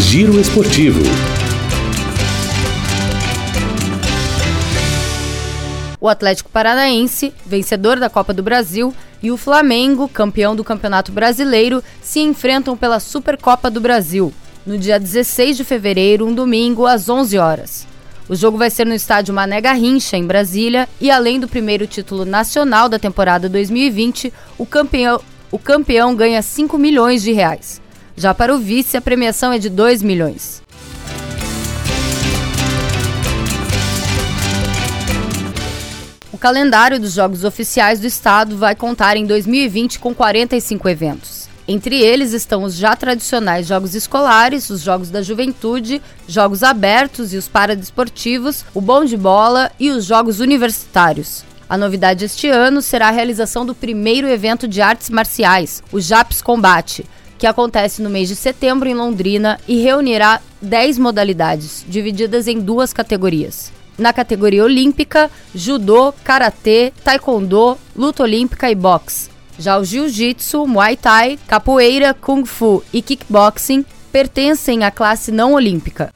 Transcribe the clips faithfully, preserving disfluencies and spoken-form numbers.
Giro Esportivo. O Atlético Paranaense, vencedor da Copa do Brasil, e o Flamengo, campeão do Campeonato Brasileiro, se enfrentam pela Supercopa do Brasil, no dia dezesseis de fevereiro, um domingo, às onze horas. O jogo vai ser no estádio Mané Garrincha, em Brasília, e além do primeiro título nacional da temporada dois mil e vinte, o campeão, o campeão ganha cinco milhões de reais. Já para o vice, a premiação é de dois milhões. O calendário dos Jogos Oficiais do Estado vai contar em dois mil e vinte com quarenta e cinco eventos. Entre eles estão os já tradicionais Jogos Escolares, os Jogos da Juventude, Jogos Abertos e os Paradesportivos, o Bom de Bola e os Jogos Universitários. A novidade este ano será a realização do primeiro evento de artes marciais, o JAPS Combate, que acontece no mês de setembro em Londrina e reunirá dez modalidades, divididas em duas categorias. Na categoria olímpica, judô, karatê, taekwondo, luta olímpica e boxe. Já o jiu-jitsu, muay thai, capoeira, kung fu e kickboxing pertencem à classe não olímpica.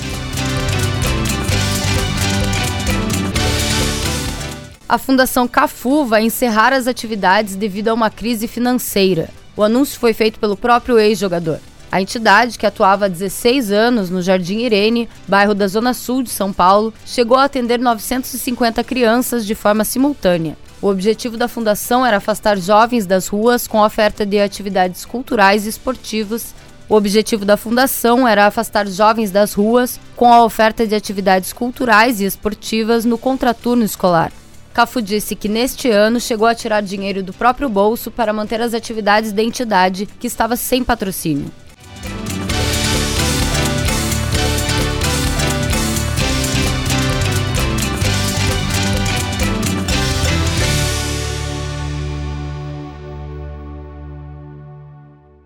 A Fundação Cafu vai encerrar as atividades devido a uma crise financeira. O anúncio foi feito pelo próprio ex-jogador. A entidade, que atuava há dezesseis anos no Jardim Irene, bairro da Zona Sul de São Paulo, chegou a atender novecentas e cinquenta crianças de forma simultânea. O objetivo da fundação era afastar jovens das ruas com oferta de atividades culturais e esportivas. O objetivo da fundação era afastar jovens das ruas com a oferta de atividades culturais e esportivas no contraturno escolar. Cafu disse que neste ano chegou a tirar dinheiro do próprio bolso para manter as atividades da entidade, que estava sem patrocínio.